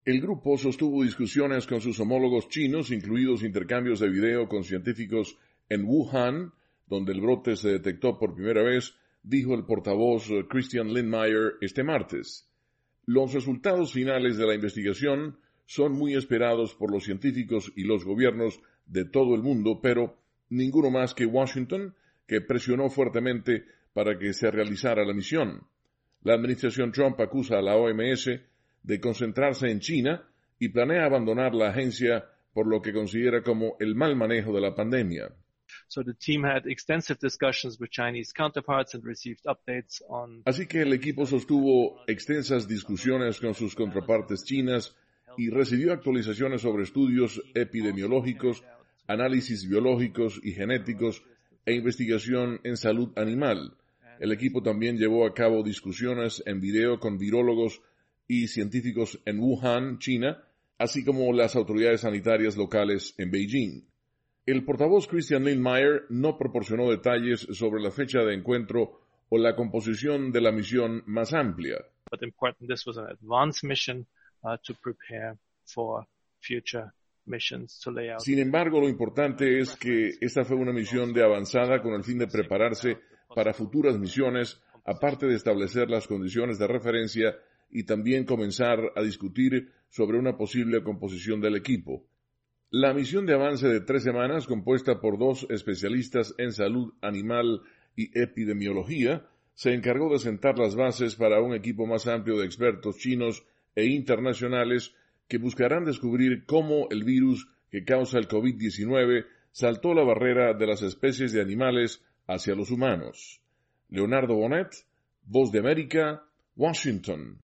El grupo sostuvo discusiones con sus homólogos chinos, incluidos intercambios de video con científicos en Wuhan, donde el brote se detectó por primera vez, dijo el portavoz Christian Lindmeier este martes. Los resultados finales de la investigación son muy esperados por los científicos y los gobiernos de todo el mundo, pero ninguno más que Washington, que presionó fuertemente para que se realizara la misión. La administración Trump acusa a la OMS de concentrarse en China y planea abandonar la agencia por lo que considera como el mal manejo de la pandemia. Así que el equipo sostuvo extensas discusiones con sus contrapartes chinas y recibió actualizaciones sobre estudios epidemiológicos, análisis biológicos y genéticos e investigación en salud animal. El equipo también llevó a cabo discusiones en video con virólogos y científicos en Wuhan, China, así como las autoridades sanitarias locales en Beijing. El portavoz Christian Lindmeier no proporcionó detalles sobre la fecha de encuentro o la composición de la misión más amplia. Sin embargo, lo importante es que esta fue una misión de avanzada con el fin de prepararse para futuras misiones, aparte de establecer las condiciones de referencia y también comenzar a discutir sobre una posible composición del equipo. La misión de avance de 3 semanas, compuesta por 2 especialistas en salud animal y epidemiología, se encargó de sentar las bases para un equipo más amplio de expertos chinos e internacionales que buscarán descubrir cómo el virus que causa el COVID-19 saltó la barrera de las especies de animales hacia los humanos. Leonardo Bonet, Voz de América, Washington.